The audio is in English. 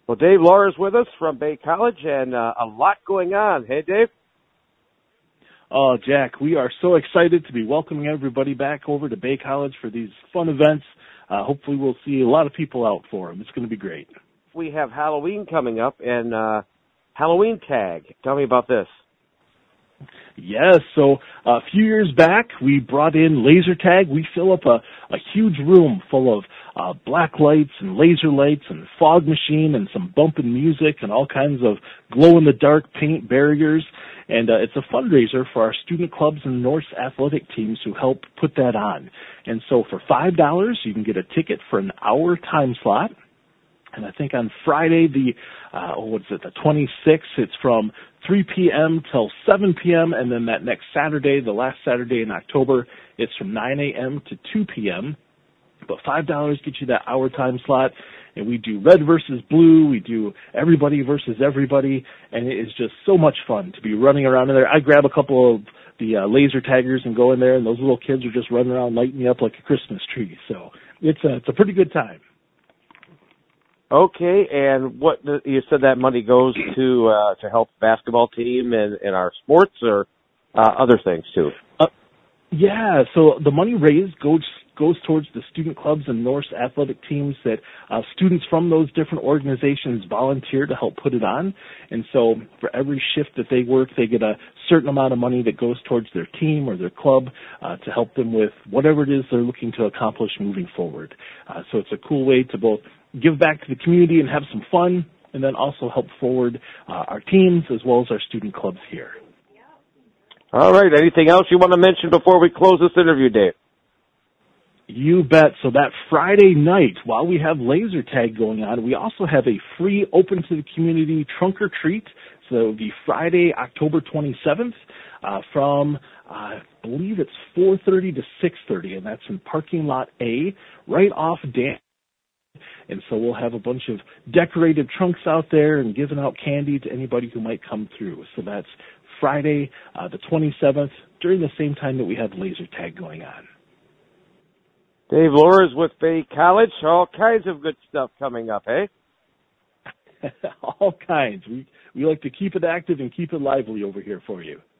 Well, Dave Laura is with us from Bay College, and a lot going on. Hey, Dave. Oh, Jack, we are so excited to be welcoming everybody back over to Bay College for these fun events. Hopefully we'll see a lot of people out for them. It's going to be great. We have Halloween coming up, and Halloween tag. Tell me about this. Yes, so a few years back, we brought in laser tag. We fill up a huge room full of black lights and laser lights and fog machine and some bumping music and all kinds of glow-in-the-dark paint barriers. And it's a fundraiser for our student clubs and Norse athletic teams who help put that on. And so for $5, you can get a ticket for an hour time slot. And I think on Friday, the 26th, it's from 3 p.m. till 7 p.m. And then that next Saturday, the last Saturday in October, it's from 9 a.m. to 2 p.m. But $5 gets you that hour time slot. And we do red versus blue. We do everybody versus everybody. And it is just so much fun to be running around in there. I grab a couple of the laser taggers and go in there, and those little kids are just running around lighting me up like a Christmas tree. So it's a pretty good time. Okay, and what you said that money goes to help basketball team and our sports, or other things too? Yeah, so the money raised goes towards the student clubs and Norse athletic teams that students from those different organizations volunteer to help put it on. And so for every shift that they work, they get a certain amount of money that goes towards their team or their club to help them with whatever it is they're looking to accomplish moving forward. So it's a cool way to both give back to the community and have some fun, and then also help forward our teams as well as our student clubs here. All right. Anything else you want to mention before we close this interview, Dave? You bet. So that Friday night, while we have laser tag going on, we also have a free open to the community trunk or treat. So it will be Friday, October 27th from, I believe it's 4:30 to 6:30, and that's in parking lot A, right off Dan. And so we'll have a bunch of decorated trunks out there and giving out candy to anybody who might come through. So that's Friday, the 27th, during the same time that we have laser tag going on. Dave Laura is with Bay College. All kinds of good stuff coming up, eh? All kinds. We like to keep it active and keep it lively over here for you.